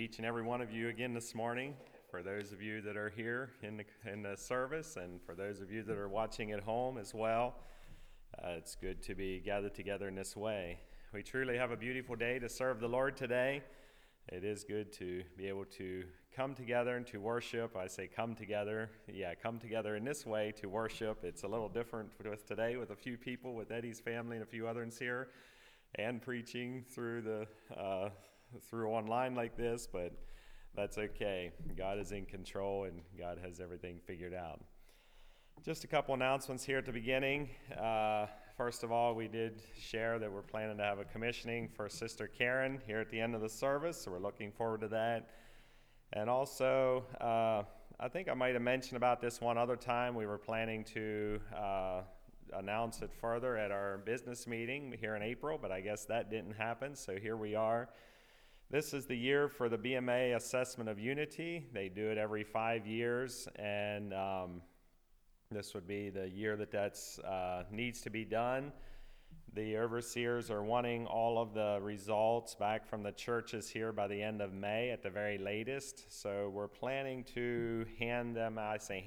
each and every one of you again this morning. For those of you that are here in the service, and for those of you that are watching at home as well, it's good to be gathered together in this way. We truly have a beautiful day to serve the Lord today. It is good to be able to come together and to worship. I say come together in this way to worship. It's a little different with today with a few people, with Eddie's family and a few others here, and preaching through online like this, but that's okay. God is in control and God has everything figured out. Just a couple announcements here at the beginning. First of all, we did share that we're planning to have a commissioning for Sister Karen here at the end of the service, so we're looking forward to that. And also, I think I might have mentioned about this one other time. We were planning to announce it further at our business meeting here in April, but I guess that didn't happen, so here we are. This is the year for the BMA Assessment of Unity. They do it every 5 years, and this would be the year that's needs to be done. The overseers are wanting all of the results back from the churches here by the end of May at the very latest. So we're planning to email them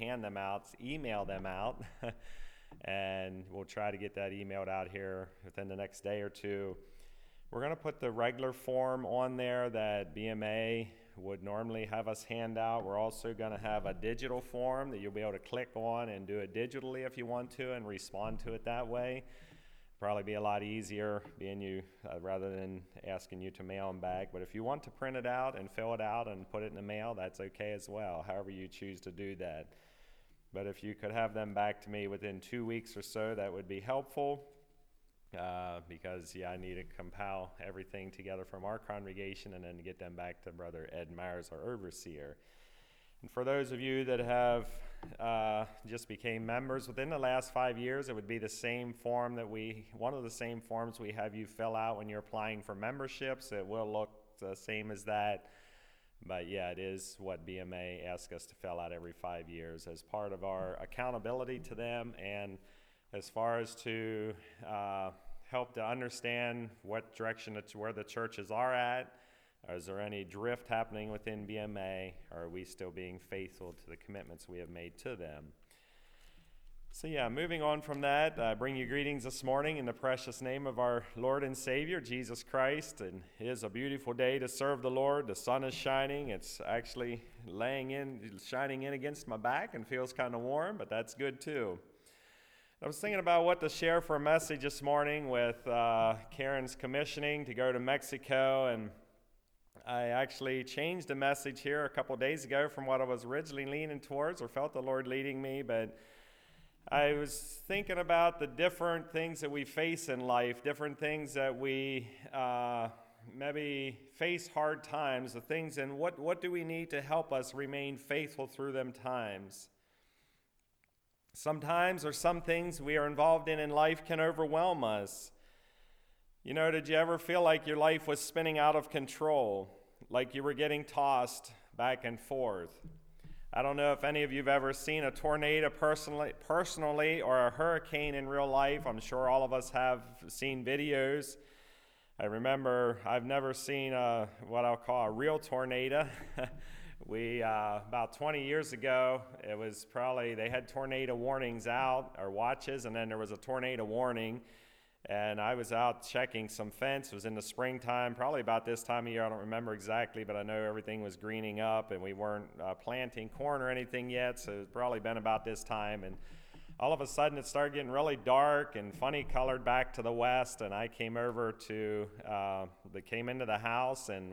out, and we'll try to get that emailed out here within the next day or two. We're going to put the regular form on there that BMA would normally have us hand out. We're also going to have a digital form that you'll be able to click on and do it digitally if you want to and respond to it that way. Probably be a lot easier rather than asking you to mail them back. But if you want to print it out and fill it out and put it in the mail, that's okay as well, however you choose to do that. But if you could have them back to me within 2 weeks or so, that would be helpful. Because I need to compile everything together from our congregation and then get them back to Brother Ed Myers, our overseer. And for those of you that have just became members within the last 5 years, it would be the same form one of the same forms we have you fill out when you're applying for memberships. It will look the same as that, but it is what BMA asks us to fill out every 5 years as part of our accountability to them, and as far as to help to understand what direction where the churches are at. Is there any drift happening within BMA? Or are we still being faithful to the commitments we have made to them? So moving on from that, I bring you greetings this morning in the precious name of our Lord and Savior, Jesus Christ. And it is a beautiful day to serve the Lord. The sun is shining. It's actually shining in against my back and feels kind of warm, but that's good too. I was thinking about what to share for a message this morning with Karen's commissioning to go to Mexico, and I actually changed the message here a couple days ago from what I was originally leaning towards, or felt the Lord leading me, but I was thinking about the different things that we face in life, different things that we maybe face hard times, the things, and what do we need to help us remain faithful through them times. Sometimes or some things we are involved in life can overwhelm us. Did you ever feel like your life was spinning out of control, like you were getting tossed back and forth? I don't know if any of you have ever seen a tornado personally or a hurricane in real life. I'm sure all of us have seen videos. I remember I've never seen what I'll call a real tornado. We, about 20 years ago, it was they had tornado warnings out, or watches, and then there was a tornado warning, and I was out checking some fence. It was in the springtime, probably about this time of year. I don't remember exactly, but I know everything was greening up, and we weren't planting corn or anything yet, so it's probably been about this time, and all of a sudden it started getting really dark and funny colored back to the west, and I came over came into the house, and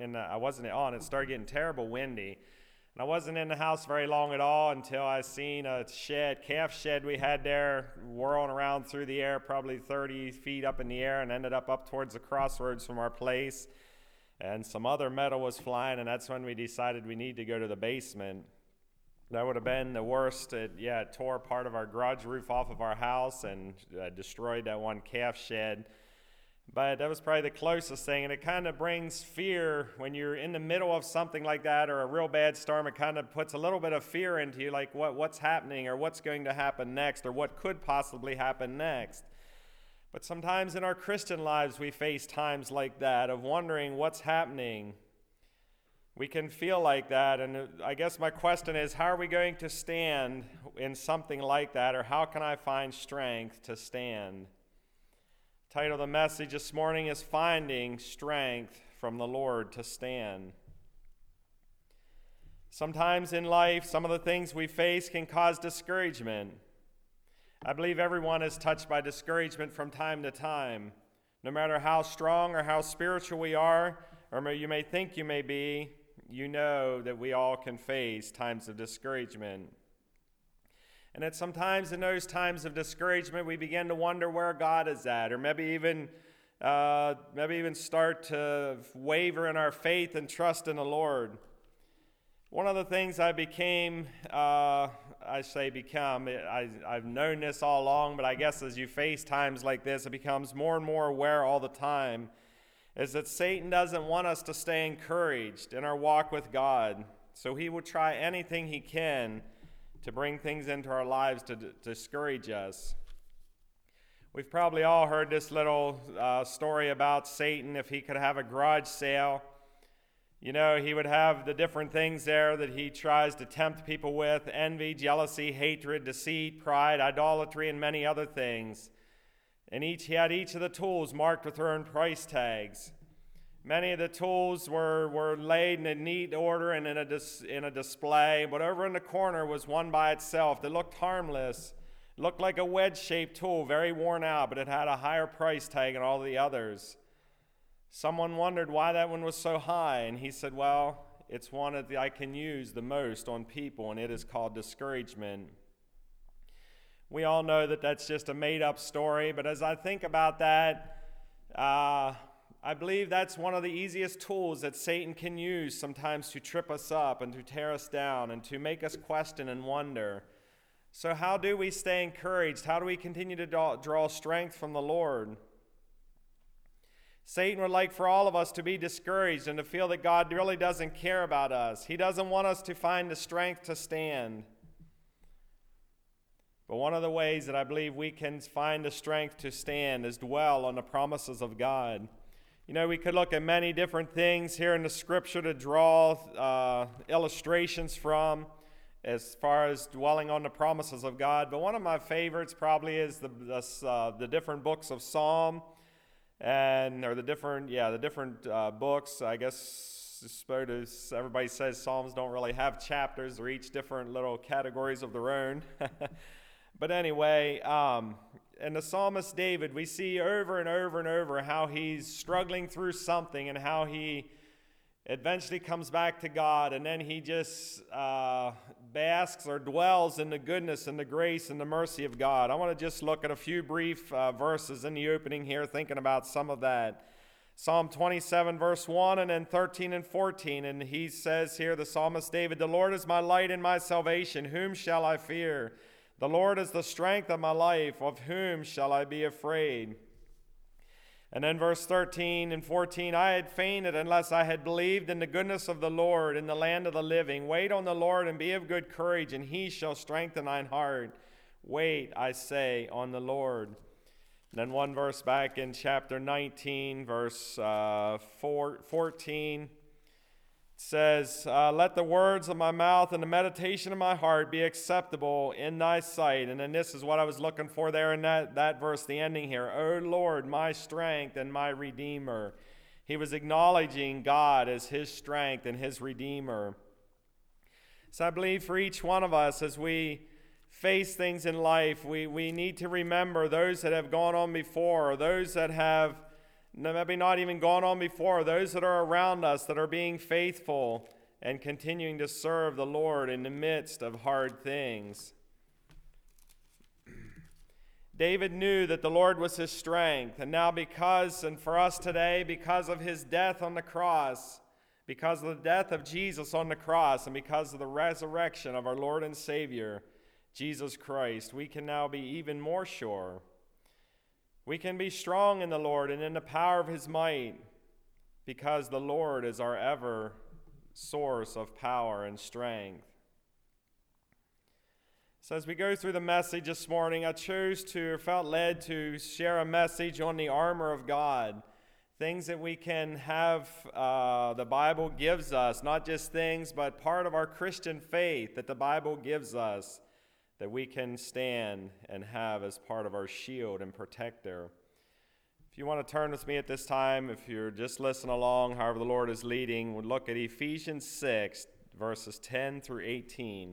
it started getting terrible windy, and I wasn't in the house very long at all until I seen a calf shed we had there whirling around through the air, probably 30 feet up in the air, and ended up towards the crossroads from our place, and some other metal was flying, and that's when we decided we need to go to the basement. That would have been the worst. It tore part of our garage roof off of our house and destroyed that one calf shed. But that was probably the closest thing, and it kind of brings fear when you're in the middle of something like that or a real bad storm. It kind of puts a little bit of fear into you, like what's happening or what's going to happen next or what could possibly happen next. But sometimes in our Christian lives we face times like that of wondering what's happening. We can feel like that, and I guess my question is, how are we going to stand in something like that, or how can I find strength to stand? The title of the message this morning is Finding Strength from the Lord to Stand. Sometimes in life, some of the things we face can cause discouragement. I believe everyone is touched by discouragement from time to time. No matter how strong or how spiritual we are, or you may think you may be, you know that we all can face times of discouragement. And that sometimes in those times of discouragement, we begin to wonder where God is at, or maybe even start to waver in our faith and trust in the Lord. One of the things I've known this all along, but I guess as you face times like this, it becomes more and more aware all the time, is that Satan doesn't want us to stay encouraged in our walk with God. So he will try anything he can to bring things into our lives to discourage us. We've probably all heard this little story about Satan. If he could have a garage sale, you know, he would have the different things there that he tries to tempt people with: envy, jealousy, hatred, deceit, pride, idolatry, and many other things. And he had each of the tools marked with their own price tags. Many of the tools were laid in a neat order and in a display, but over in the corner was one by itself that looked harmless. It looked like a wedge-shaped tool, very worn out, but it had a higher price tag than all the others. Someone wondered why that one was so high, and he said, well, it's one that I can use the most on people, and it is called discouragement. We all know that that's just a made-up story, but as I think about that, I believe that's one of the easiest tools that Satan can use sometimes to trip us up and to tear us down and to make us question and wonder. So how do we stay encouraged? How do we continue to draw strength from the Lord? Satan would like for all of us to be discouraged and to feel that God really doesn't care about us. He doesn't want us to find the strength to stand. But one of the ways that I believe we can find the strength to stand is dwell on the promises of God. You know, we could look at many different things here in the Scripture to draw illustrations from as far as dwelling on the promises of God. But one of my favorites probably is the different books of Psalm, or the different books. I guess everybody says Psalms don't really have chapters; they're each different little categories of their own. But anyway, in the psalmist David, we see over and over and over how he's struggling through something and how he eventually comes back to God, and then he just basks or dwells in the goodness and the grace and the mercy of God. I want to just look at a few brief verses in the opening here, thinking about some of that. Psalm 27, verse 1, and then 13 and 14, and he says here, the psalmist David, "The Lord is my light and my salvation. Whom shall I fear? The Lord is the strength of my life. Of whom shall I be afraid?" And then verse 13 and 14, "I had fainted unless I had believed in the goodness of the Lord in the land of the living. Wait on the Lord and be of good courage, and he shall strengthen thine heart. Wait, I say, on the Lord." And then one verse back in chapter 19, verse 14, says, "Let the words of my mouth and the meditation of my heart be acceptable in thy sight." And then this is what I was looking for there in that verse, the ending here. "O Lord, my strength and my Redeemer." He was acknowledging God as his strength and his Redeemer. So I believe for each one of us, as we face things in life, we need to remember those that have gone on before, or those that have maybe not even gone on before, those that are around us that are being faithful and continuing to serve the Lord in the midst of hard things. David knew that the Lord was his strength, and now for us today, because of his death on the cross, because of the death of Jesus on the cross, and because of the resurrection of our Lord and Savior, Jesus Christ, we can now be even more sure. We can be strong in the Lord and in the power of his might, because the Lord is our ever source of power and strength. So as we go through the message this morning, I felt led to share a message on the armor of God, things that we can have, the Bible gives us, not just things, but part of our Christian faith that the Bible gives us that we can stand and have as part of our shield and protector. If you want to turn with me at this time, if you're just listening along, however the Lord is leading, we'll look at Ephesians 6, verses 10 through 18.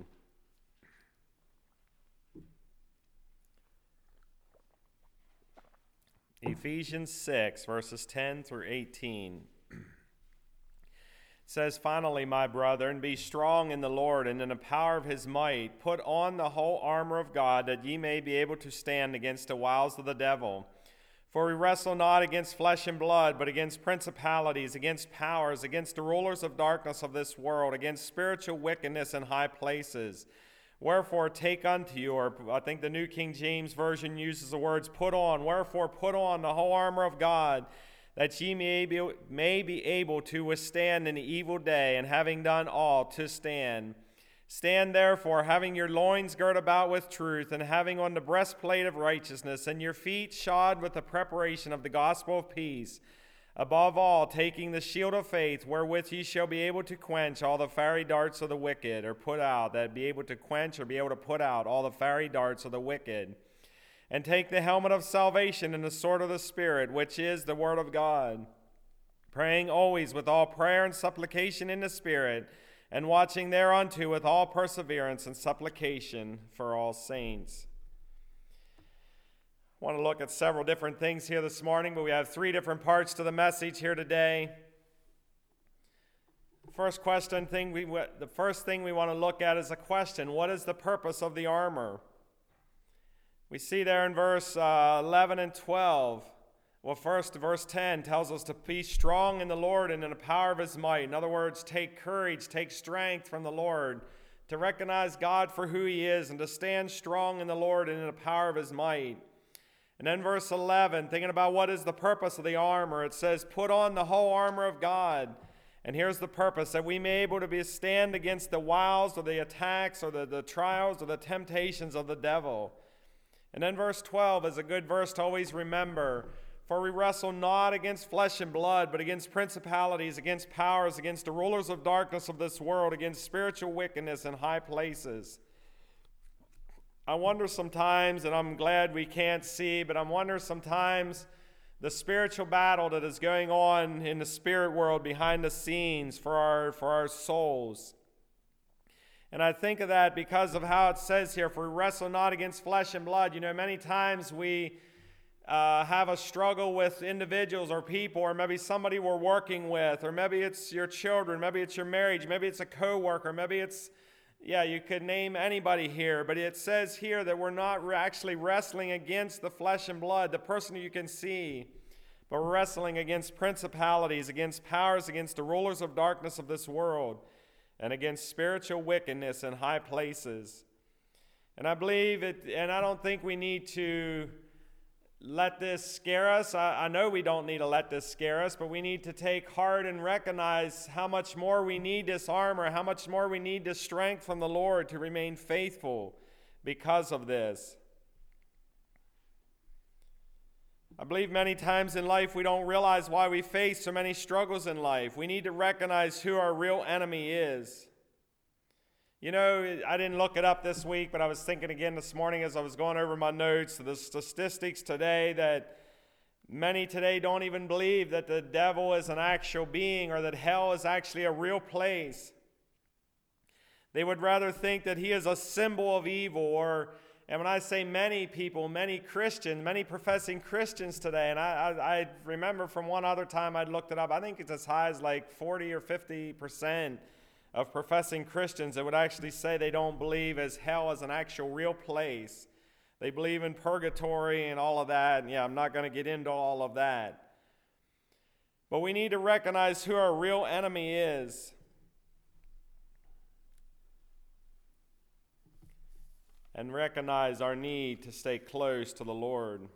Ephesians 6, verses 10 through 18. It says, "Finally, my brethren, be strong in the Lord and in the power of his might. Put on the whole armor of God, that ye may be able to stand against the wiles of the devil. For we wrestle not against flesh and blood, but against principalities, against powers, against the rulers of darkness of this world, against spiritual wickedness in high places. Wherefore take unto you," or I think the New King James Version uses the words put on. "Wherefore put on the whole armor of God, that ye may be able to withstand in the evil day, and having done all, to stand. Stand therefore, having your loins girt about with truth, and having on the breastplate of righteousness, and your feet shod with the preparation of the gospel of peace. Above all, taking the shield of faith, wherewith ye shall be able to quench all the fiery darts of the wicked," or put out, that be able to quench or be able to put out all the fiery darts of the wicked. "And take the helmet of salvation and the sword of the Spirit, which is the word of God, praying always with all prayer and supplication in the Spirit, and watching thereunto with all perseverance and supplication for all saints." I want to look at several different things here this morning, but we have three different parts to the message here today. The first thing we want to look at is a question: what is the purpose of the armor? We see there in verse 11 and 12. Well, first, verse 10 tells us to be strong in the Lord and in the power of his might. In other words, take courage, take strength from the Lord, to recognize God for who he is, and to stand strong in the Lord and in the power of his might. And then verse 11, thinking about what is the purpose of the armor, it says, "Put on the whole armor of God." And here's the purpose: that we may be able to stand against the wiles or the attacks or the trials or the temptations of the devil. And then verse 12 is a good verse to always remember. "For we wrestle not against flesh and blood, but against principalities, against powers, against the rulers of darkness of this world, against spiritual wickedness in high places." I wonder sometimes, and I'm glad we can't see, but I wonder sometimes the spiritual battle that is going on in the spirit world behind the scenes for our souls. And I think of that because of how it says here, "For we wrestle not against flesh and blood." You know, many times we have a struggle with individuals or people, or maybe somebody we're working with, or maybe it's your children, maybe it's your marriage, maybe it's a coworker, maybe it's, you could name anybody here, but it says here that we're not actually wrestling against the flesh and blood, the person you can see, but we're wrestling against principalities, against powers, against the rulers of darkness of this world, and against spiritual wickedness in high places. And I believe it, and I don't think we need to let this scare us. I know we don't need to let this scare us, but we need to take heart and recognize how much more we need this armor, how much more we need this strength from the Lord to remain faithful because of this. I believe many times in life we don't realize why we face so many struggles in life. We need to recognize who our real enemy is. You know, I didn't look it up this week, but I was thinking again this morning as I was going over my notes, the statistics today, that many today don't even believe that the devil is an actual being, or that hell is actually a real place. They would rather think that he is a symbol of evil, and when I say many people, many Christians, many professing Christians today, and I remember from one other time I'd looked it up, I think it's as high as like 40 or 50% of professing Christians that would actually say they don't believe as hell as an actual real place. They believe in purgatory and all of that. And I'm not going to get into all of that. But we need to recognize who our real enemy is. And recognize our need to stay close to the Lord.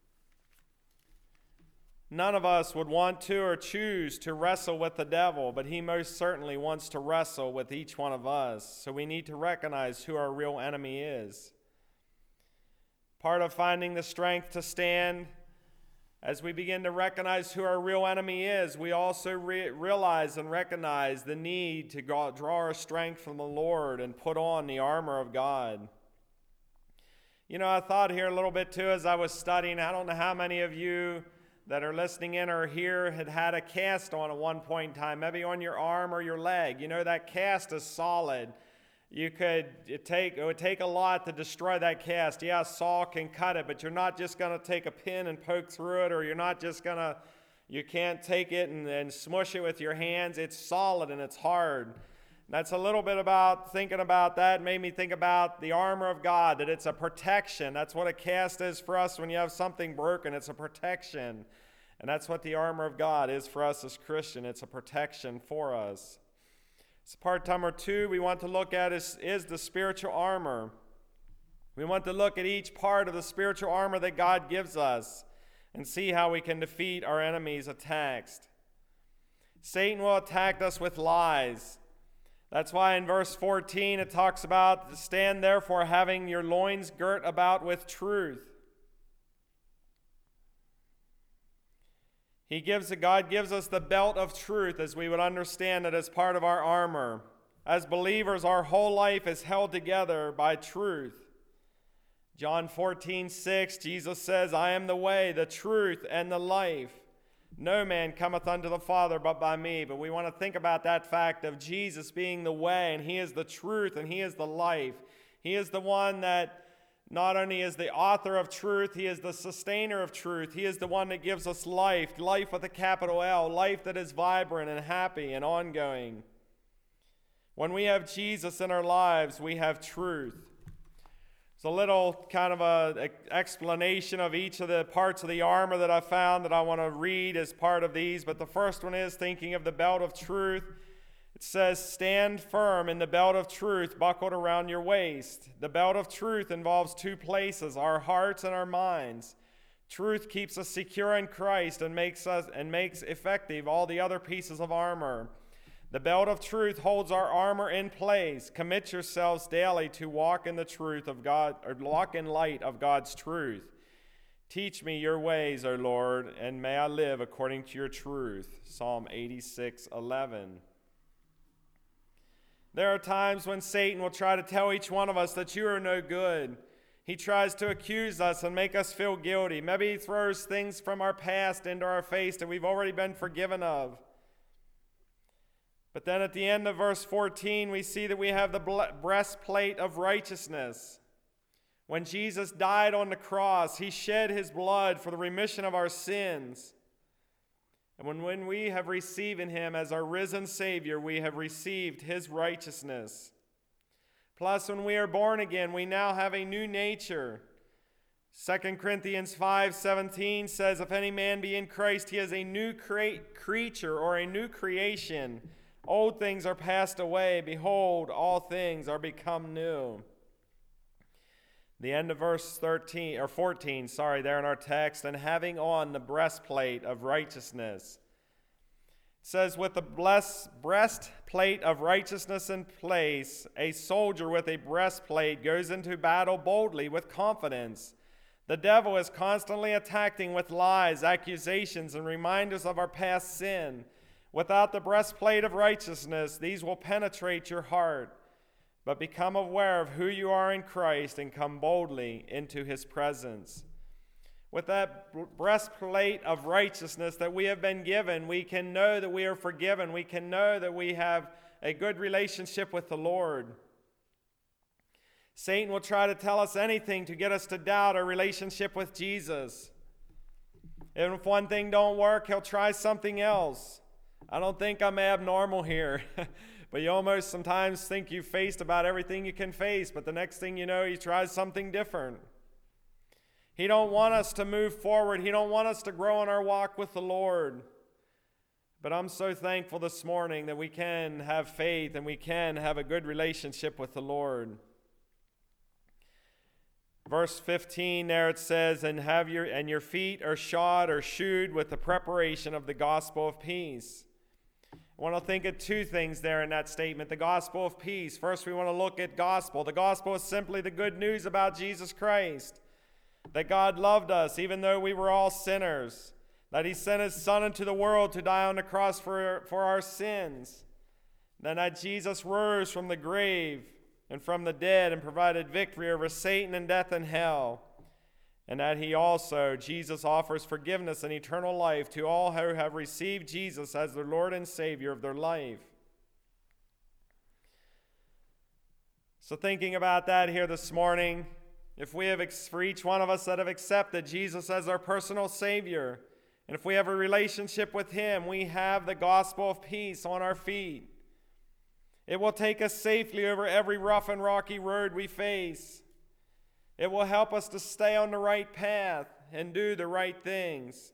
None of us would want to or choose to wrestle with the devil, but he most certainly wants to wrestle with each one of us. So we need to recognize who our real enemy is. Part of finding the strength to stand As we begin to recognize who our real enemy is, we also realize and recognize the need to draw our strength from the Lord and put on the armor of God. You know, I thought here a little bit too as I was studying. I don't know how many of you that are listening in or here had a cast on at one point in time, maybe on your arm or your leg. You know, that cast is solid. It would take a lot to destroy that cast. Yeah, a saw can cut it, but you're not just going to take a pin and poke through it, or you can't take it and smush it with your hands. It's solid and it's hard. That's a little bit about thinking about that. Made me think about the armor of God, that it's a protection. That's what a cast is for us when you have something broken. It's a protection. And that's what the armor of God is for us as Christians. It's a protection for us. So part number 2 we want to look at is the spiritual armor. We want to look at each part of the spiritual armor that God gives us and see how we can defeat our enemy's attacks. Satan will attack us with lies. That's why in verse 14 it talks about, stand therefore having your loins girt about with truth. God gives us the belt of truth as we would understand it as part of our armor. As believers, our whole life is held together by truth. John 14:6, Jesus says, I am the way, the truth, and the life. No man cometh unto the Father but by me. But we want to think about that fact of Jesus being the way, and he is the truth, and he is the life. He is the one that not only is the author of truth, he is the sustainer of truth. He is the one that gives us life with a capital L, life that is vibrant and happy and ongoing. When we have Jesus in our lives, we have truth. It's a little kind of an explanation of each of the parts of the armor that I found that I want to read as part of these. But the first one is thinking of the belt of truth. It says, stand firm in the belt of truth buckled around your waist. The belt of truth involves 2 places, our hearts and our minds. Truth keeps us secure in Christ and makes effective all the other pieces of armor. The belt of truth holds our armor in place. Commit yourselves daily to walk in the truth of God, or walk in light of God's truth. Teach me your ways, O Lord, and may I live according to your truth. Psalm 86:11. There are times when Satan will try to tell each one of us that you are no good. He tries to accuse us and make us feel guilty. Maybe he throws things from our past into our face that we've already been forgiven of. But then at the end of verse 14, we see that we have the breastplate of righteousness. When Jesus died on the cross, he shed his blood for the remission of our sins. And when we have received him as our risen Savior, we have received his righteousness. Plus, when we are born again, we now have a new nature. 2 Corinthians 5:17 says, if any man be in Christ, he is a new creature or a new creation. Old things are passed away. Behold, all things are become new. The end of verse 14, there in our text, and having on the breastplate of righteousness. It says, with the breastplate of righteousness in place, a soldier with a breastplate goes into battle boldly with confidence. The devil is constantly attacking with lies, accusations, and reminders of our past sin. Without the breastplate of righteousness, these will penetrate your heart. But become aware of who you are in Christ and come boldly into his presence. With that breastplate of righteousness that we have been given, we can know that we are forgiven. We can know that we have a good relationship with the Lord. Satan will try to tell us anything to get us to doubt our relationship with Jesus. And if one thing don't work, he'll try something else. I don't think I'm abnormal here. But you almost sometimes think you've faced about everything you can face, but the next thing you know, he tries something different. He don't want us to move forward. He don't want us to grow in our walk with the Lord. But I'm so thankful this morning that we can have faith and we can have a good relationship with the Lord. Verse 15 there it says, and your feet are shod or shoed with the preparation of the gospel of peace. I want to think of 2 things there in that statement, the gospel of peace. First, we want to look at gospel. The gospel is simply the good news about Jesus Christ, that God loved us even though we were all sinners. that he sent his Son into the world to die on the cross for our sins, then that Jesus rose from the grave and from the dead and provided victory over Satan and death and hell, and that he also, Jesus, offers forgiveness and eternal life to all who have received Jesus as their Lord and Savior of their life. So thinking about that here this morning, if we have, for each one of us that have accepted Jesus as our personal Savior, and if we have a relationship with him, we have the gospel of peace on our feet. It will take us safely over every rough and rocky road we face. It will help us to stay on the right path and do the right things.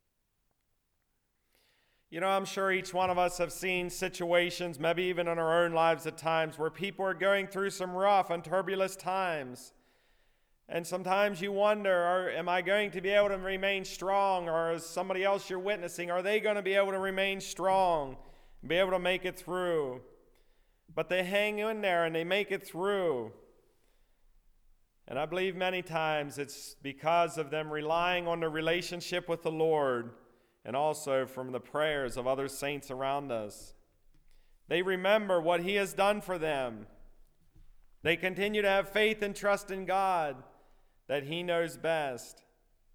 You know, I'm sure each one of us have seen situations, maybe even in our own lives at times, where people are going through some rough and turbulent times. And sometimes you wonder, am I going to be able to remain strong? Or is somebody else you're witnessing, are they going to be able to remain strong and be able to make it through? But they hang in there and they make it through. And I believe many times it's because of them relying on their relationship with the Lord and also from the prayers of other saints around us. They remember what he has done for them. They continue to have faith and trust in God that he knows best.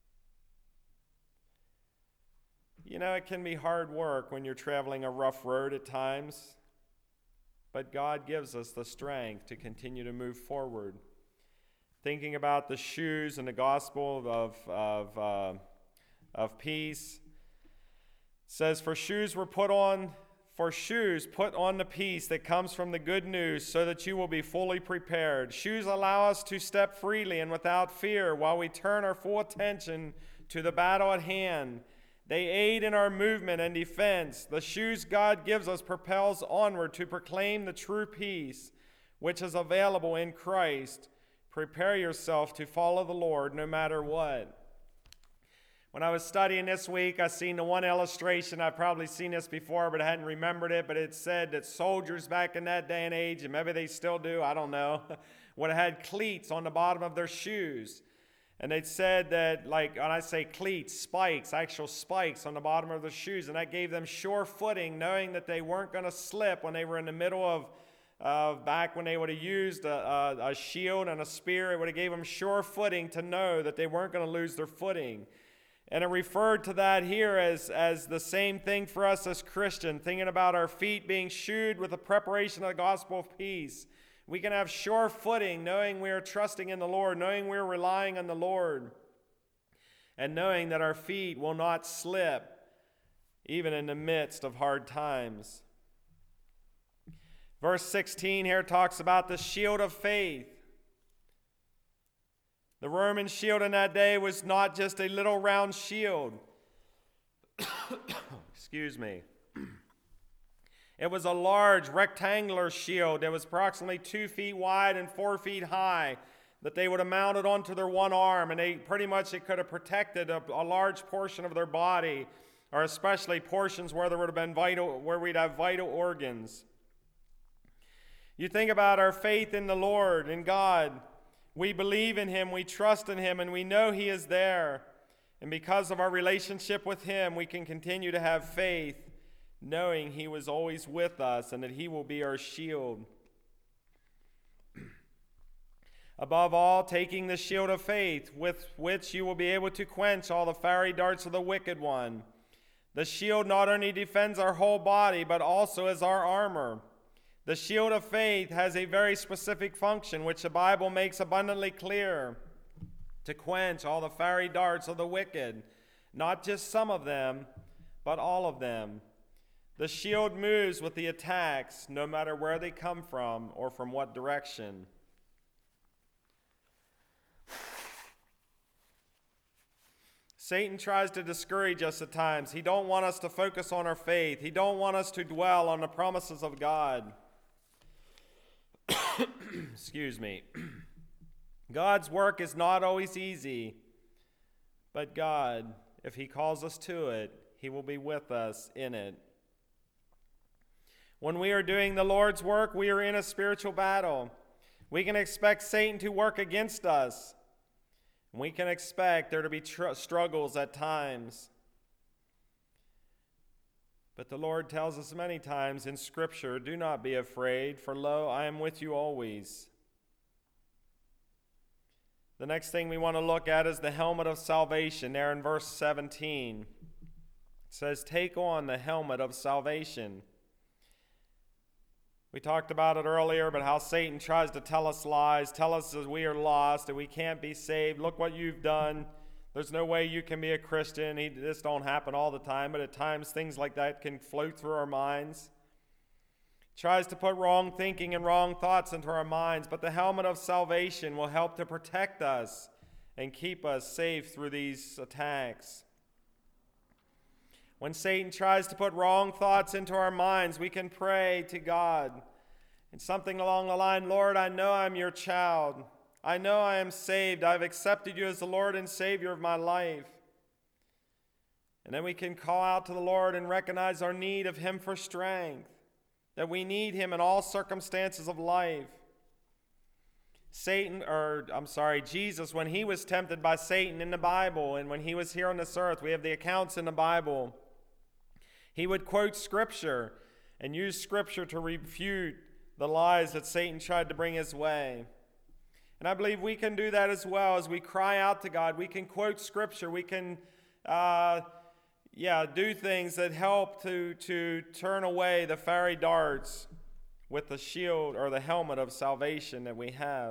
You know, it can be hard work when you're traveling a rough road at times, but God gives us the strength to continue to move forward. Thinking about the shoes and the gospel of peace, says, for shoes put on the peace that comes from the good news, so that you will be fully prepared. Shoes allow us to step freely and without fear while we turn our full attention to the battle at hand. They aid in our movement and defense. The shoes God gives us propels onward to proclaim the true peace, which is available in Christ. Prepare yourself to follow the Lord no matter what. When I was studying this week, I seen the one illustration. I've probably seen this before, but I hadn't remembered it. But it said that soldiers back in that day and age, and maybe they still do, I don't know, would have had cleats on the bottom of their shoes. And they said that, like, when I say cleats, spikes, actual spikes on the bottom of their shoes, and that gave them sure footing, knowing that they weren't going to slip when they were in the middle of back when they would have used a shield and a spear. It would have gave them sure footing to know that they weren't going to lose their footing. And it referred to that here as the same thing for us as Christians, thinking about our feet being shoed with the preparation of the gospel of peace. We can have sure footing, knowing we are trusting in the Lord, knowing we are relying on the Lord, and knowing that our feet will not slip, even in the midst of hard times. Verse 16 here talks about the shield of faith. The Roman shield in that day was not just a little round shield. Excuse me. It was a large rectangular shield that was approximately 2 feet wide and 4 feet high that they would have mounted onto their one arm, and it could have protected a large portion of their body, or especially portions where there would have been where we'd have vital organs. You think about our faith in the Lord, in God. We believe in him, we trust in him, and we know he is there. And because of our relationship with him, we can continue to have faith, knowing he was always with us and that he will be our shield. Above all, taking the shield of faith, with which you will be able to quench all the fiery darts of the wicked one. The shield not only defends our whole body, but also is our armor. The shield of faith has a very specific function, which the Bible makes abundantly clear: to quench all the fiery darts of the wicked. Not just some of them, but all of them. The shield moves with the attacks, no matter where they come from or from what direction. Satan tries to discourage us at times. He don't want us to focus on our faith. He don't want us to dwell on the promises of God. Excuse me. God's work is not always easy, but God, if he calls us to it, he will be with us in it. When we are doing the Lord's work, we are in a spiritual battle. We can expect Satan to work against us. We can expect there to be struggles at times. But the Lord tells us many times in Scripture, do not be afraid, for lo, I am with you always. The next thing we want to look at is the helmet of salvation. There in verse 17, it says, take on the helmet of salvation. We talked about it earlier, but how Satan tries to tell us lies, tell us that we are lost, that we can't be saved. Look what you've done. There's no way you can be a Christian. This don't happen all the time, but at times things like that can float through our minds. Tries to put wrong thinking and wrong thoughts into our minds, but the helmet of salvation will help to protect us and keep us safe through these attacks. When Satan tries to put wrong thoughts into our minds, we can pray to God. And something along the line, Lord, I know I'm your child. I know I am saved. I've accepted you as the Lord and Savior of my life. And then we can call out to the Lord and recognize our need of Him for strength, that we need Him in all circumstances of life. Jesus, when He was tempted by Satan in the Bible, and when He was here on this earth, we have the accounts in the Bible, He would quote Scripture and use Scripture to refute the lies that Satan tried to bring His way. And I believe we can do that as well as we cry out to God. We can quote Scripture. We can do things that help to turn away the fiery darts with the shield or the helmet of salvation that we have.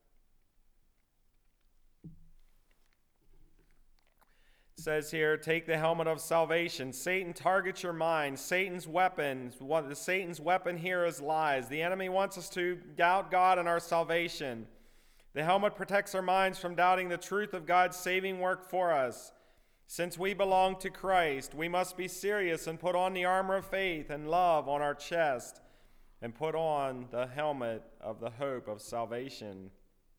It says here, take the helmet of salvation. Satan targets your mind. Satan's weapon here is lies. The enemy wants us to doubt God and our salvation. The helmet protects our minds from doubting the truth of God's saving work for us. Since we belong to Christ, we must be serious and put on the armor of faith and love on our chest and put on the helmet of the hope of salvation.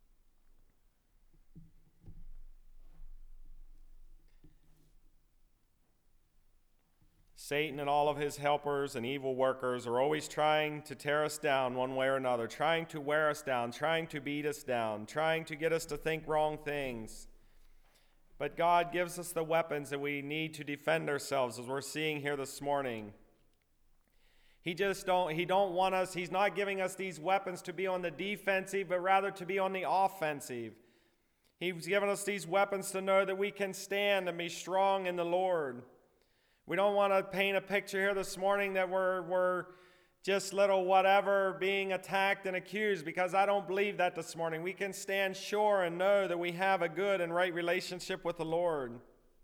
Satan and all of his helpers and evil workers are always trying to tear us down one way or another, trying to wear us down, trying to beat us down, trying to get us to think wrong things. But God gives us the weapons that we need to defend ourselves, as we're seeing here this morning. He's not giving us these weapons to be on the defensive, but rather to be on the offensive. He's given us these weapons to know that we can stand and be strong in the Lord. We don't want to paint a picture here this morning that we're just little whatever being attacked and accused, because I don't believe that this morning. We can stand sure and know that we have a good and right relationship with the Lord.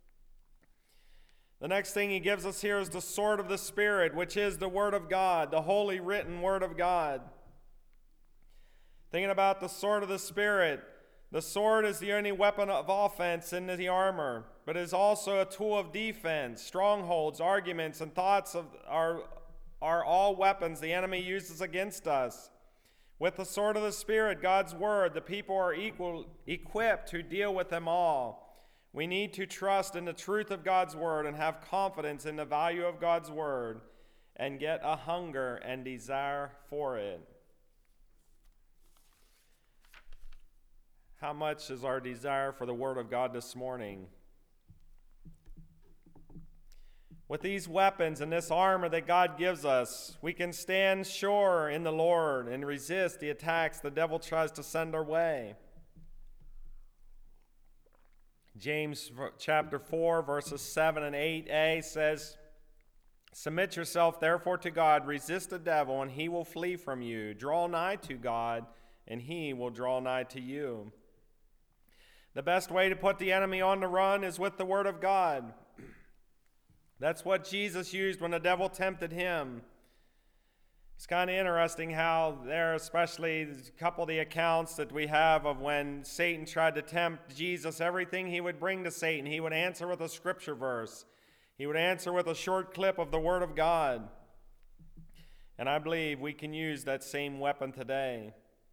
The next thing he gives us here is the sword of the Spirit, which is the Word of God, the holy written Word of God. Thinking about the sword of the Spirit, the sword is the only weapon of offense in the armor, but is also a tool of defense. Strongholds, arguments, and thoughts are all weapons the enemy uses against us. With the sword of the Spirit, God's Word, the people are equipped to deal with them all. We need to trust in the truth of God's Word and have confidence in the value of God's Word and get a hunger and desire for it. How much is our desire for the Word of God this morning? With these weapons and this armor that God gives us, we can stand sure in the Lord and resist the attacks the devil tries to send our way. James chapter 4, verses 7 and 8a says, "Submit yourself therefore to God, resist the devil, and he will flee from you. Draw nigh to God, and he will draw nigh to you." The best way to put the enemy on the run is with the Word of God. That's what Jesus used when the devil tempted him. It's kind of interesting how there, especially a couple of the accounts that we have of when Satan tried to tempt Jesus, everything he would bring to Satan, he would answer with a scripture verse. He would answer with a short clip of the Word of God. And I believe we can use that same weapon today.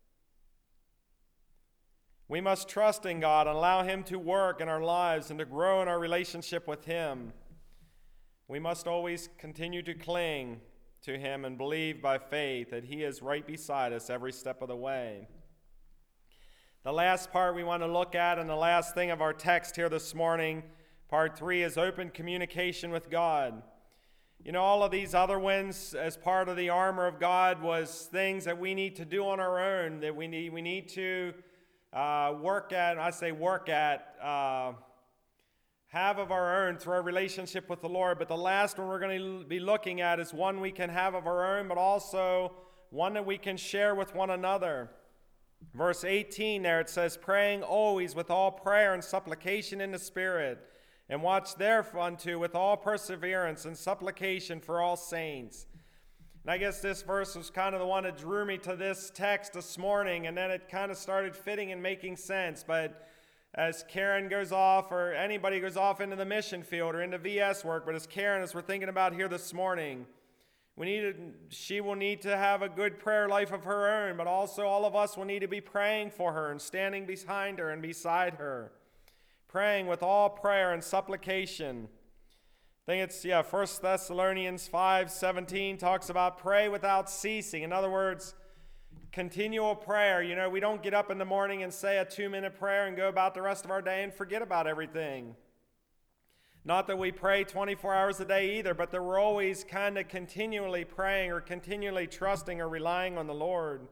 We must trust in God and allow Him to work in our lives and to grow in our relationship with Him. We must always continue to cling to Him and believe by faith that He is right beside us every step of the way. The last part we want to look at, and the last thing of our text here this morning, part 3, is open communication with God. You know, all of these other ones as part of the armor of God was things that we need to do on our own, that we need to work at, have of our own through our relationship with the Lord. But the last one we're going to be looking at is one we can have of our own, but also one that we can share with one another. Verse 18 there, it says, praying always with all prayer and supplication in the Spirit, and watch thereunto with all perseverance and supplication for all saints. And I guess this verse was kind of the one that drew me to this text this morning, and then it kind of started fitting and making sense. But as Karen goes off, or anybody goes off into the mission field or into VS work, but as we're thinking about here this morning, she will need to have a good prayer life of her own, but also all of us will need to be praying for her and standing behind her and beside her. Praying with all prayer and supplication. I think it's, 1 Thessalonians 5:17 talks about pray without ceasing. In other words, continual prayer. You know, we don't get up in the morning and say a 2-minute prayer and go about the rest of our day and forget about everything. Not that we pray 24 hours a day either, but that we're always kind of continually praying or continually trusting or relying on the Lord.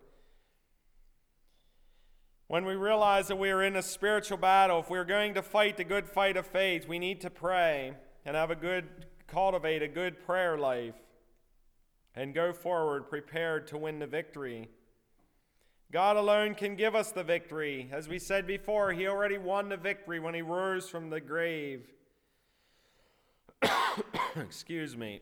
When we realize that we are in a spiritual battle, if we're going to fight the good fight of faith, we need to pray and cultivate a good prayer life and go forward prepared to win the victory. God alone can give us the victory. As we said before, He already won the victory when He rose from the grave. Excuse me.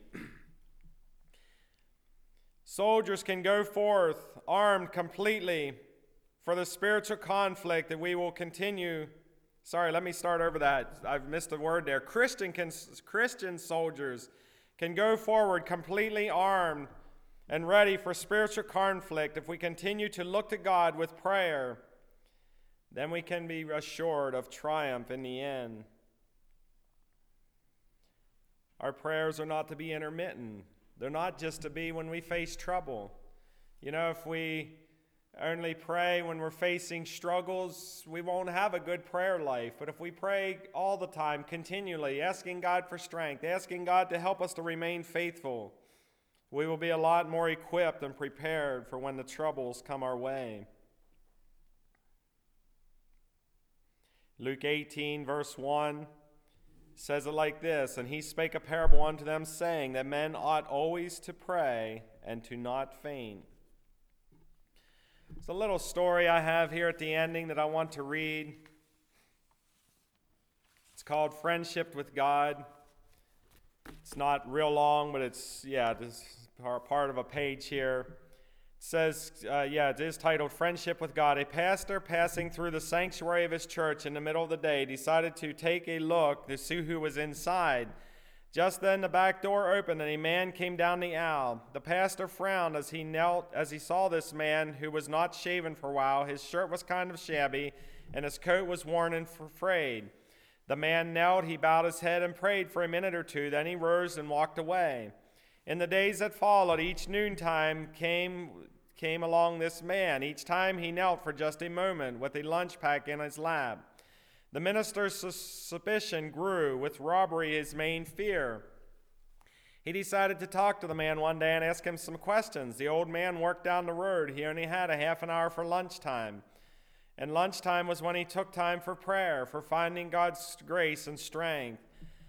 Soldiers can go forth armed completely for the spiritual conflict that we will continue. Sorry, let me start over that. I've missed a word there. Christian soldiers can go forward completely armed and ready for spiritual conflict. If we continue to look to God with prayer, then we can be assured of triumph in the end. Our prayers are not to be intermittent. They're not just to be when we face trouble. You know, if we only pray when we're facing struggles, we won't have a good prayer life. But if we pray all the time, continually, asking God for strength, asking God to help us to remain faithful, we will be a lot more equipped and prepared for when the troubles come our way. Luke 18, verse 1 says it like this, and He spake a parable unto them, saying that men ought always to pray and to not faint. It's a little story I have here at the ending that I want to read. It's called Friendship with God. It's not real long, but it's, this is part of a page here. It says, it is titled Friendship with God. A pastor passing through the sanctuary of his church in the middle of the day decided to take a look to see who was inside. Just then the back door opened and a man came down the aisle. The pastor frowned as he saw this man who was not shaven for a while. His shirt was kind of shabby and his coat was worn and frayed. The man knelt, he bowed his head and prayed for a minute or two. Then he rose and walked away. In the days that followed, each noontime came along this man. Each time he knelt for just a moment with a lunch pack in his lap. The minister's suspicion grew, with robbery his main fear. He decided to talk to the man one day and ask him some questions. The old man worked down the road. He only had a half an hour for lunchtime. And lunchtime was when he took time for prayer, for finding God's grace and strength.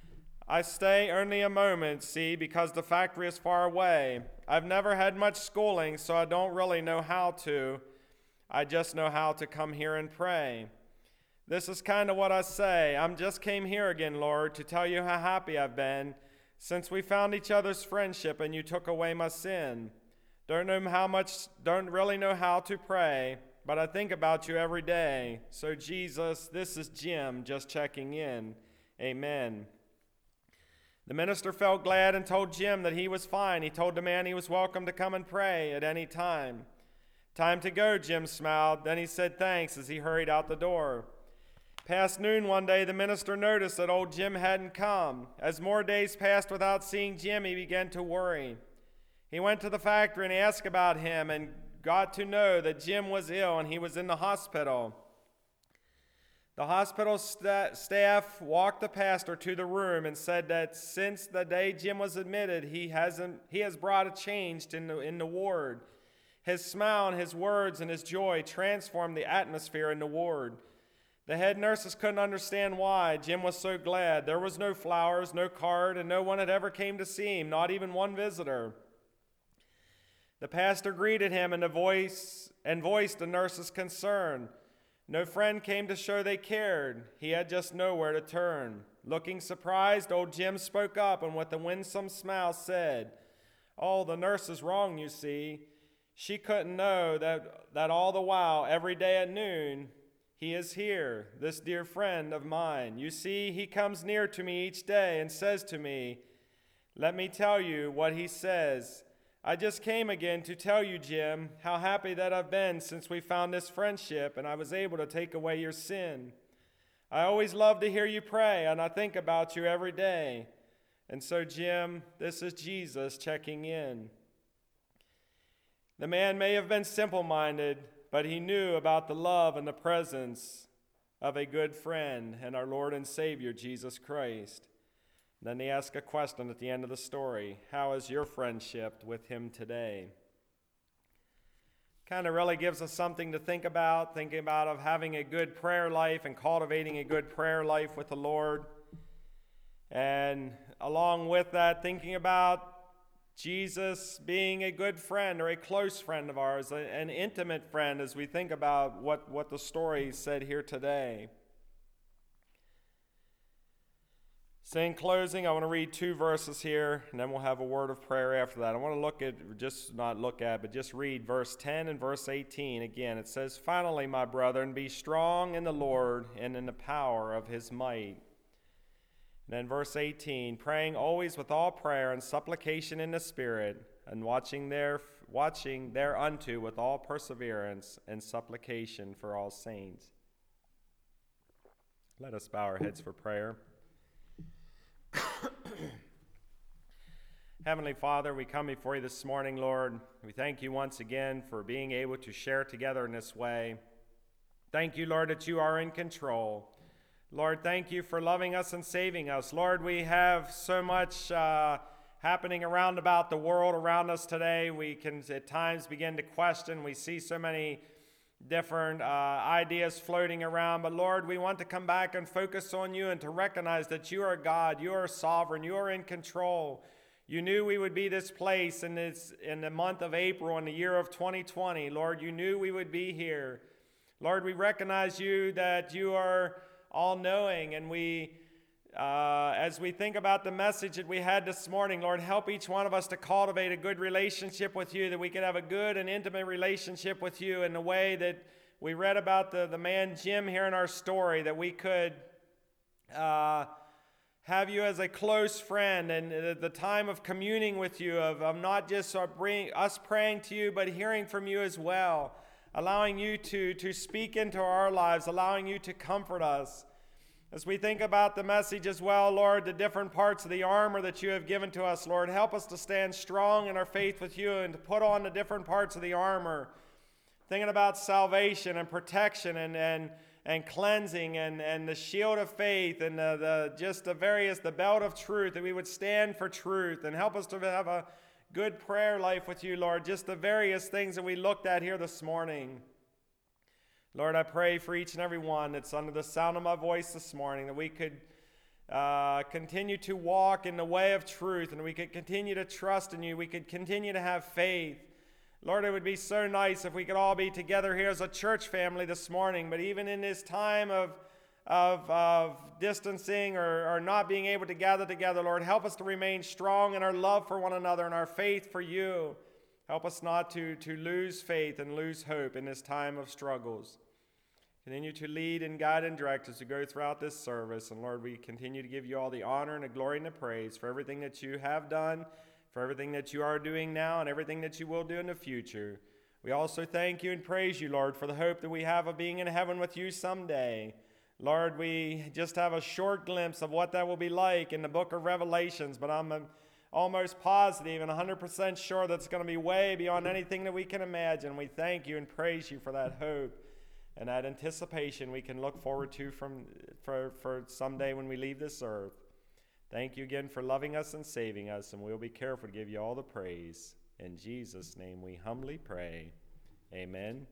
I stay only a moment, see, because the factory is far away. I've never had much schooling, so I don't really know how to. I just know how to come here and pray. This is kind of what I say. I just came here again, Lord, to tell you how happy I've been since we found each other's friendship and you took away my sin. Don't really know how to pray, but I think about you every day. So Jesus, this is Jim just checking in. Amen. The minister felt glad and told Jim that he was fine. He told the man he was welcome to come and pray at any time. Time to go, Jim smiled. Then he said thanks as he hurried out the door. Past noon one day, the minister noticed that old Jim hadn't come. As more days passed without seeing Jim, he began to worry. He went to the factory and asked about him and got to know that Jim was ill and he was in the hospital. The hospital staff walked the pastor to the room and said that since the day Jim was admitted, he has brought a change in the ward. His smile and his words and his joy transformed the atmosphere in the ward. The head nurses couldn't understand why. Jim was so glad. There was no flowers, no card, and no one had ever came to see him, not even one visitor. The pastor greeted him and voiced the nurse's concern. No friend came to show they cared. He had just nowhere to turn. Looking surprised, old Jim spoke up and with a winsome smile said, "Oh, the nurse is wrong, you see. She couldn't know that all the while, every day at noon, he is here, this dear friend of mine. You see, he comes near to me each day and says to me, 'Let me tell you what he says. I just came again to tell you, Jim, how happy that I've been since we found this friendship and I was able to take away your sin. I always love to hear you pray and I think about you every day. And so, Jim, this is Jesus checking in.'" The man may have been simple-minded, but he knew about the love and the presence of a good friend and our Lord and Savior, Jesus Christ. Then he asked a question at the end of the story. How is your friendship with him today? Kind of really gives us something to think about, thinking about of having a good prayer life and cultivating a good prayer life with the Lord. And along with that, thinking about Jesus being a good friend or a close friend of ours, an intimate friend as we think about what the story said here today. So in closing, I want to read 2 verses here, and then we'll have a word of prayer after that. I want to just read verse 10 and verse 18 again. It says, "Finally, my brethren, be strong in the Lord and in the power of his might." And then verse 18, "Praying always with all prayer and supplication in the Spirit, and watching thereunto with all perseverance and supplication for all saints." Let us bow our heads for prayer. Heavenly Father, we come before you this morning, Lord. We thank you once again for being able to share together in this way. Thank you, Lord, that you are in control. Lord, thank you for loving us and saving us. Lord, we have so much happening around about the world around us today. We can at times begin to question. We see so many different ideas floating around. But Lord, we want to come back and focus on you and to recognize that you are God, you are sovereign, you are in control. You knew we would be this place in the month of April in the year of 2020. Lord, you knew we would be here. Lord, we recognize you that you are all-knowing, and as we think about the message that we had this morning, Lord, help each one of us to cultivate a good relationship with you, that we could have a good and intimate relationship with you in the way that we read about the man Jim here in our story, that we could have you as a close friend, and at the time of communing with you, of not just us praying to you, but hearing from you as well, allowing you to speak into our lives, allowing you to comfort us. As we think about the message as well, Lord, the different parts of the armor that you have given to us, Lord, help us to stand strong in our faith with you and to put on the different parts of the armor, thinking about salvation and protection and cleansing and the shield of faith and the belt of truth, that we would stand for truth, and help us to have a good prayer life with you, Lord, just the various things that we looked at here this morning. Lord, I pray for each and every one that's under the sound of my voice this morning, that we could continue to walk in the way of truth, and we could continue to trust in you. We could continue to have faith. Lord, it would be so nice if we could all be together here as a church family this morning, but even in this time of distancing or not being able to gather together, Lord, help us to remain strong in our love for one another and our faith for you. Help us not to lose faith and lose hope in this time of struggles. Continue to lead and guide and direct as we go throughout this service. And Lord, we continue to give you all the honor and the glory and the praise for everything that you have done, for everything that you are doing now, and everything that you will do in the future. We also thank you and praise you, Lord, for the hope that we have of being in heaven with you someday. Lord, we just have a short glimpse of what that will be like in the book of Revelations, but I'm almost positive and 100% sure that's going to be way beyond anything that we can imagine. We thank you and praise you for that hope. and that anticipation we can look forward to for someday when we leave this earth. Thank you again for loving us and saving us, and we'll be careful to give you all the praise. In Jesus' name we humbly pray. Amen.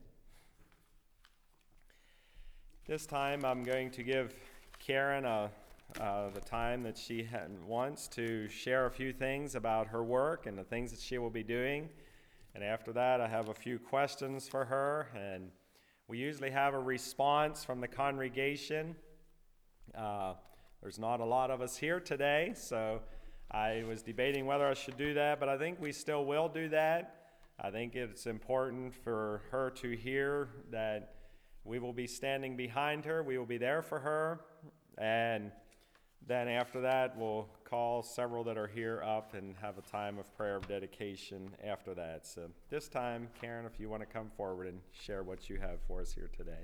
This time I'm going to give Karen the time that she wants to share a few things about her work and the things that she will be doing. And after that, I have a few questions for her, and we usually have a response from the congregation. There's not a lot of us here today, so I was debating whether I should do that, but I think we still will do that. I think it's important for her to hear that we will be standing behind her. We will be there for her. And then after that, we'll call several that are here up and have a time of prayer of dedication after that. So this time, Karen, if you want to come forward and share what you have for us here today.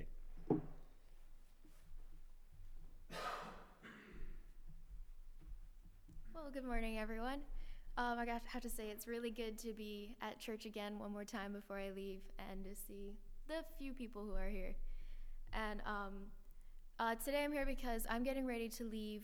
Well, good morning, everyone. I have to say it's really good to be at church again one more time before I leave and to see the few people who are here. And today I'm here because I'm getting ready to leave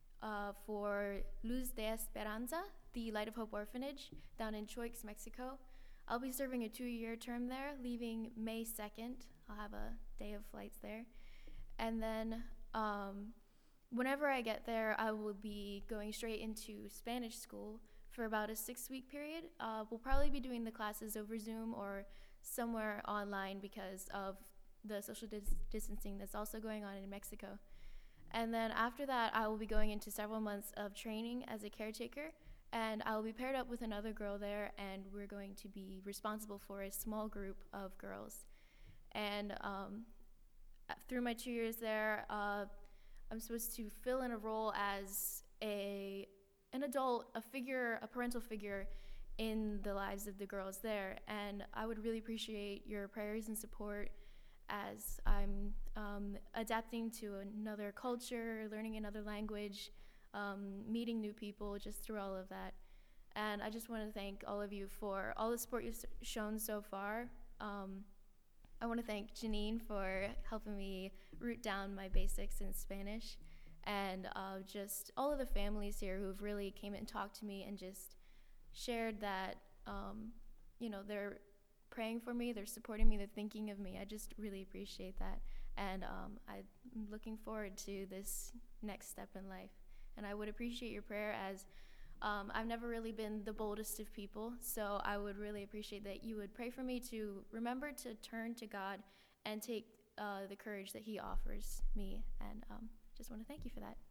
for Luz de Esperanza, the Light of Hope Orphanage down in Choix, Mexico. I'll be serving a 2-year term there, leaving May 2nd. I'll have a day of flights there. And then whenever I get there, I will be going straight into Spanish school for about a 6-week period. We'll probably be doing the classes over Zoom or somewhere online because of the social distancing that's also going on in Mexico. And then after that, I will be going into several months of training as a caretaker, and I will be paired up with another girl there, and we're going to be responsible for a small group of girls. And through my 2 years there, I'm supposed to fill in a role as an adult, a parental figure in the lives of the girls there. And I would really appreciate your prayers and support as I'm adapting to another culture, learning another language, meeting new people, just through all of that. And I just want to thank all of you for all the support you've shown so far. I want to thank Janine for helping me root down my basics in Spanish, and just all of the families here who've really came and talked to me and just shared that, they're praying for me, they're supporting me, they're thinking of me. I just really appreciate that. And I'm looking forward to this next step in life. And I would appreciate your prayer, as I've never really been the boldest of people. So I would really appreciate that you would pray for me to remember to turn to God and take the courage that He offers me. And just want to thank you for that.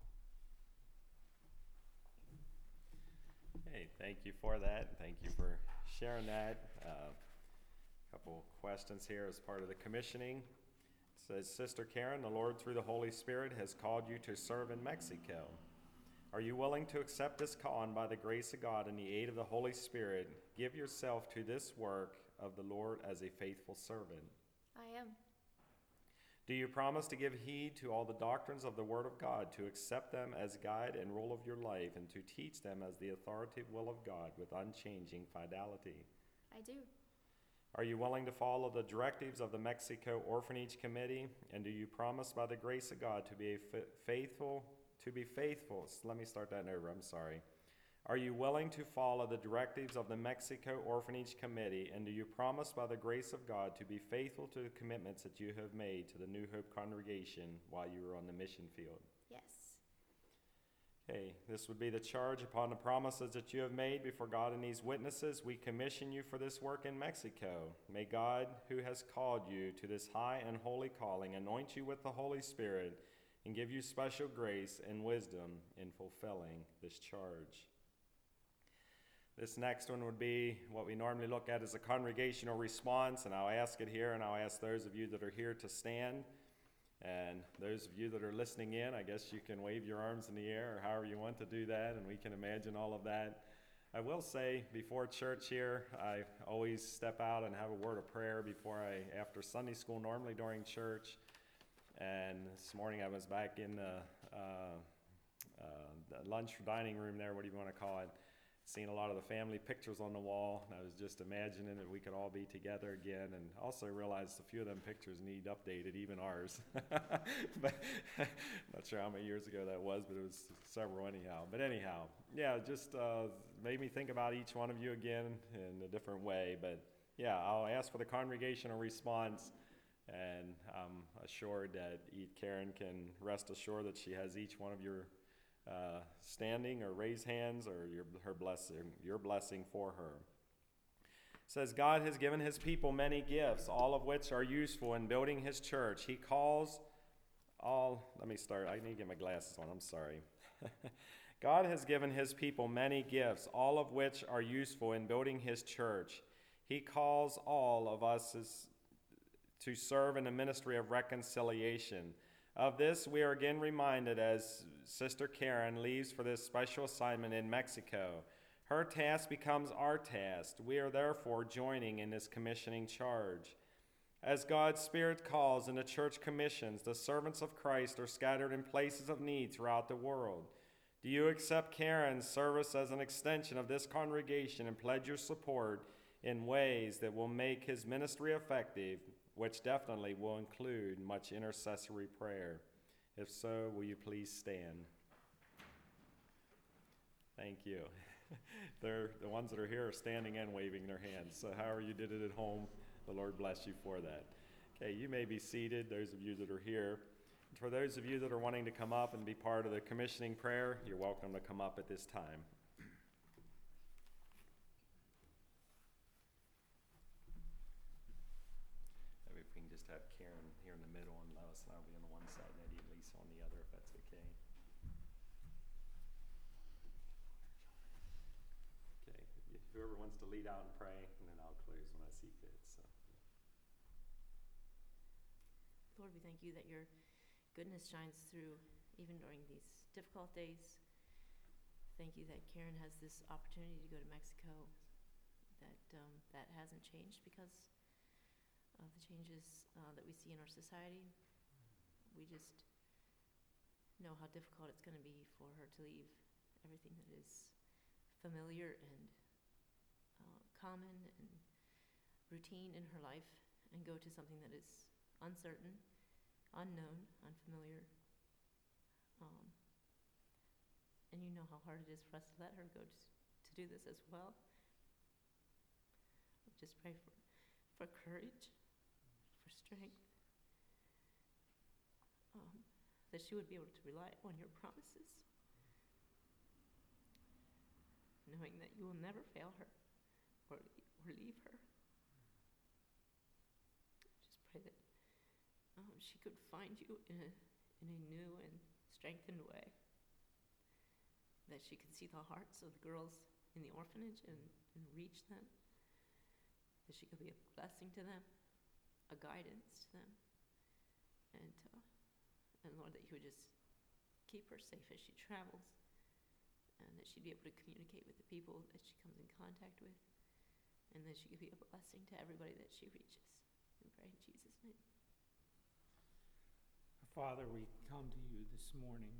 Hey, thank you for that. Thank you for sharing that. Couple questions here as part of the commissioning. It says, Sister Karen, the Lord through the Holy Spirit has called you to serve in Mexico. Are you willing to accept this call and by the grace of God and the aid of the Holy Spirit, give yourself to this work of the Lord as a faithful servant? I am. Do you promise to give heed to all the doctrines of the Word of God, to accept them as guide and rule of your life, and to teach them as the authoritative will of God with unchanging fidelity? I do. Are you willing to follow the directives of the Mexico Orphanage Committee? And do you promise by the grace of God to be faithful? Let me start that over, I'm sorry. Are you willing to follow the directives of the Mexico Orphanage Committee? And do you promise by the grace of God to be faithful to the commitments that you have made to the New Hope congregation while you were on the mission field? Yes. Okay, this would be the charge upon the promises that you have made before God and these witnesses. We commission you for this work in Mexico. May God, who has called you to this high and holy calling, anoint you with the Holy Spirit and give you special grace and wisdom in fulfilling this charge. This next one would be what we normally look at as a congregational response, and I'll ask it here, and I'll ask those of you that are here to stand. And those of you that are listening in, I guess you can wave your arms in the air or however you want to do that, and we can imagine all of that. I will say, before church here, I always step out and have a word of prayer after Sunday school, normally during church. And this morning I was back in the lunch dining room there, what do you want to call it? seen a lot of the family pictures on the wall, and I was just imagining that we could all be together again, and also realized a few of them pictures need updated, even ours. But not sure how many years ago that was, but it was several anyhow. But anyhow, yeah, just made me think about each one of you again in a different way. But yeah, I'll ask for the congregational response, and I'm assured that Karen can rest assured that she has each one of your standing or raise hands, or your blessing for her. It says, God has given his people many gifts, all of which are useful in building his church. He calls all, let me start, I need to get my glasses on, I'm sorry. God has given his people many gifts, all of which are useful in building his church. He calls all of us to serve in the ministry of reconciliation. Of this, we are again reminded as Sister Karen leaves for this special assignment in Mexico. Her task becomes our task. We are therefore joining in this commissioning charge. As God's Spirit calls and the church commissions, the servants of Christ are scattered in places of need throughout the world. Do you accept Karen's service as an extension of this congregation and pledge your support in ways that will make his ministry effective, which definitely will include much intercessory prayer? If so, will you please stand? Thank you. The ones that are here are standing and waving their hands. So however you did it at home, the Lord bless you for that. Okay, you may be seated, those of you that are here. For those of you that are wanting to come up and be part of the commissioning prayer, you're welcome to come up at this time. Maybe if we can just have Karen here in the middle and Lois and I'll be on the one side and Eddie and Lisa on the other, if that's okay. Okay, whoever wants to lead out and pray, and then I'll close when I see fit. So. Lord, we thank you that your goodness shines through even during these difficult days. Thank you that Karen has this opportunity to go to Mexico, that hasn't changed because of the changes that we see in our society. We just know how difficult it's going to be for her to leave everything that is familiar and common and routine in her life and go to something that is uncertain, unknown, unfamiliar. And you know how hard it is for us to let her go to do this as well. We just pray for courage, for strength, that she would be able to rely on your promises, knowing that you will never fail her or leave her. Just pray that she could find you in a new and strengthened way, that she could see the hearts of the girls in the orphanage and reach them, that she could be a blessing to them, a guidance to them, and Lord, that you would just keep her safe as she travels, and that she'd be able to communicate with the people that she comes in contact with, and that she could be a blessing to everybody that she reaches. We pray in Jesus' name. Father, we come to you this morning.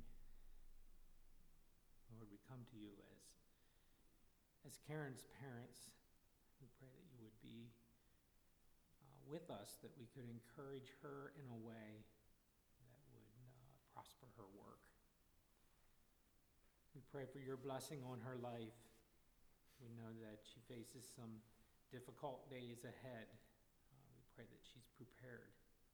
Lord, we come to you as Karen's parents. We pray that you would be with us, that we could encourage her in a way that would prosper her work. We pray for your blessing on her life. We know that she faces some difficult days ahead. We pray that she's prepared.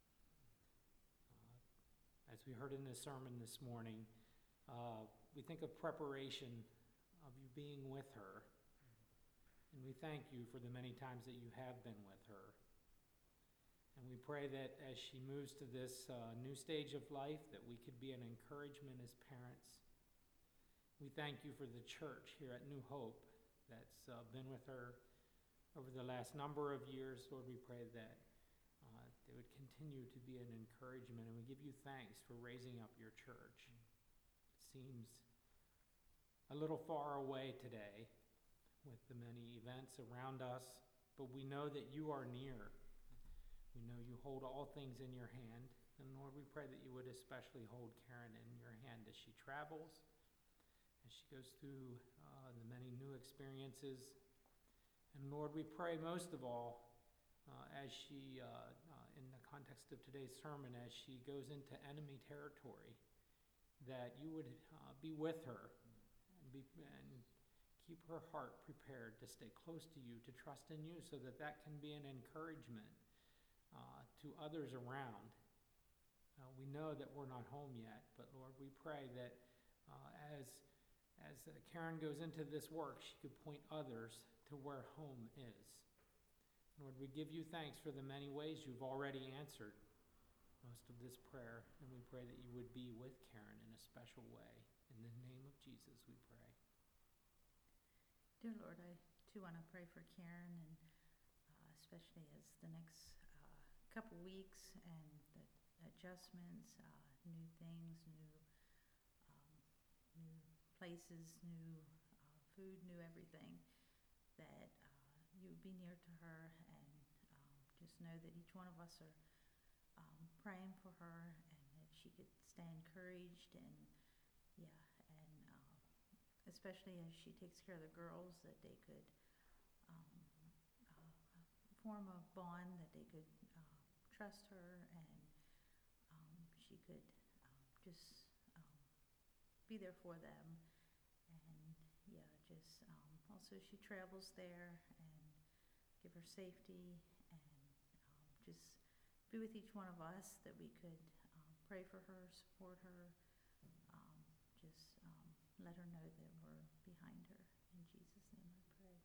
As we heard in the sermon this morning, we think of preparation, of you being with her. And we thank you for the many times that you have been with her. And we pray that as she moves to this new stage of life, that we could be an encouragement as parents. We thank you for the church here at New Hope that's been with her over the last number of years. Lord, we pray that they would continue to be an encouragement, and we give you thanks for raising up your church. It seems a little far away today with the many events around us, but we know that you are near. We know you hold all things in your hand, and Lord, we pray that you would especially hold Karen in your hand as she travels, as she goes through the many new experiences. And Lord, we pray most of all, as she, in the context of today's sermon, as she goes into enemy territory, that you would be with her and keep her heart prepared to stay close to you, to trust in you, so that that can be an encouragement to others around. We know that we're not home yet, but Lord, we pray that as Karen goes into this work, she could point others to where home is. Lord, we give you thanks for the many ways you've already answered most of this prayer, and we pray that you would be with Karen in a special way. In the name of Jesus, we pray. Dear Lord, I too want to pray for Karen, and especially as the next couple weeks and the adjustments, new things, new places, new food, new everything, that you would be near to her, and just know that each one of us are praying for her, and that she could stay encouraged, and especially as she takes care of the girls, that they could form a bond, that they could trust her, and she could just be there for them. And also she travels there, and give her safety, and just be with each one of us, that we could pray for her, support her, let her know that we're behind her. In Jesus' name I pray.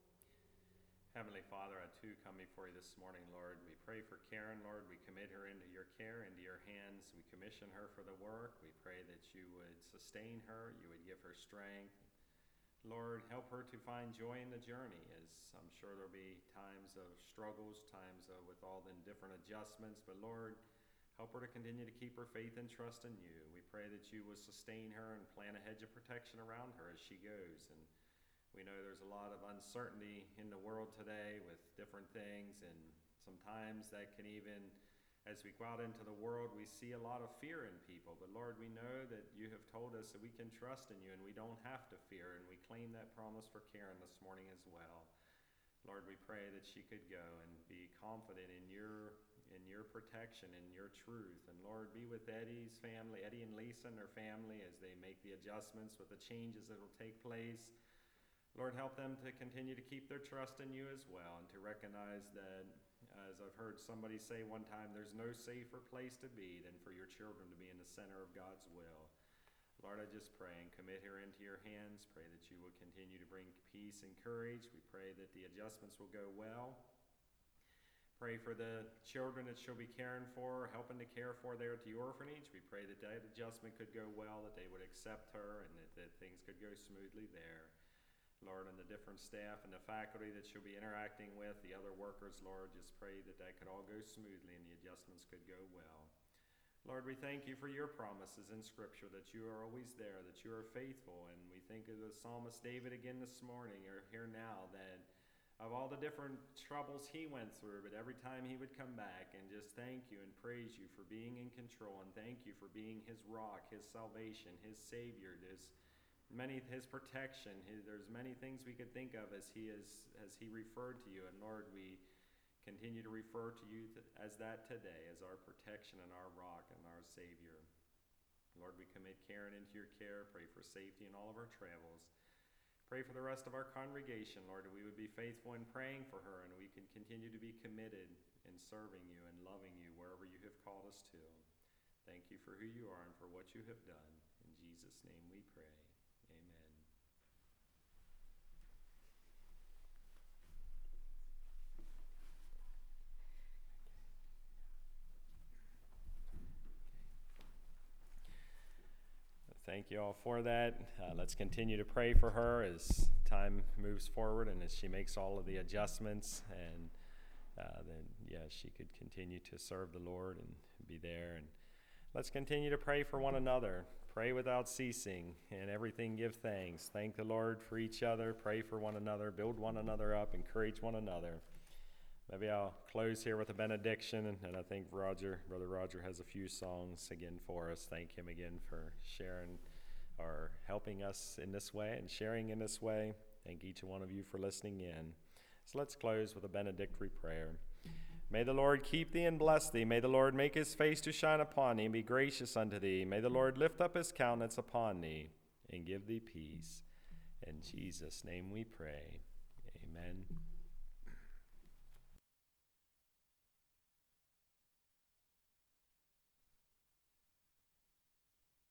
Heavenly Father, I too come before you this morning, Lord. We pray for Karen, Lord. We commit her into your care, into your hands. We commission her for the work. We pray that you would sustain her, you would give her strength. Lord, help her to find joy in the journey, as I'm sure there'll be times of struggles, times with all the different adjustments. But Lord, help her to continue to keep her faith and trust in you. We pray that you will sustain her and plant a hedge of protection around her as she goes. And we know there's a lot of uncertainty in the world today with different things, and sometimes that can even, as we go out into the world, we see a lot of fear in people. But Lord, we know that you have told us that we can trust in you and we don't have to fear, and we claim that promise for Karen this morning as well. Lord, we pray that she could go and be confident in your protection, in your truth. And Lord, be with Eddie's family, Eddie and Lisa and their family, as they make the adjustments with the changes that will take place. Lord, help them to continue to keep their trust in you as well, and to recognize that, as I've heard somebody say one time, there's no safer place to be than for your children to be in the center of God's will. Lord, I just pray and commit her into your hands. Pray that you will continue to bring peace and courage. We pray that the adjustments will go well. Pray for the children that she'll be caring for, helping to care for there at the orphanage. We pray that that adjustment could go well, that they would accept her, and that things could go smoothly there. Lord, and the different staff and the faculty that she'll be interacting with, the other workers, Lord, just pray that that could all go smoothly and the adjustments could go well. Lord, we thank you for your promises in Scripture, that you are always there, that you are faithful. And we think of the psalmist David again this morning, or here now, that of all the different troubles he went through, but every time he would come back and just thank you and praise you for being in control, and thank you for being his rock, his salvation, his Savior, his protection. There's many things we could think of as he referred to you. And Lord, we continue to refer to you as that today, as our protection and our rock and our Savior. Lord, we commit Karen into your care. Pray for safety in all of our travels. Pray for the rest of our congregation, Lord, that we would be faithful in praying for her, and we can continue to be committed in serving you and loving you wherever you have called us to. Thank you for who you are and for what you have done. In Jesus' name we pray. Amen. Thank you all for that. Let's continue to pray for her as time moves forward and as she makes all of the adjustments, and then she could continue to serve the Lord and be there. And let's continue to pray for one another. Pray without ceasing, and everything give thanks. Thank the Lord for each other. Pray for one another. Build one another up. Encourage one another. Maybe I'll close here with a benediction, and I think Brother Roger has a few songs again for us. Thank him again for sharing are helping us in this way and sharing in this way. Thank each one of you for listening in. So let's close with a benedictory prayer. May the Lord keep thee and bless thee. May the Lord make his face to shine upon thee and be gracious unto thee. May the Lord lift up his countenance upon thee and give thee peace. In Jesus' name we pray. Amen.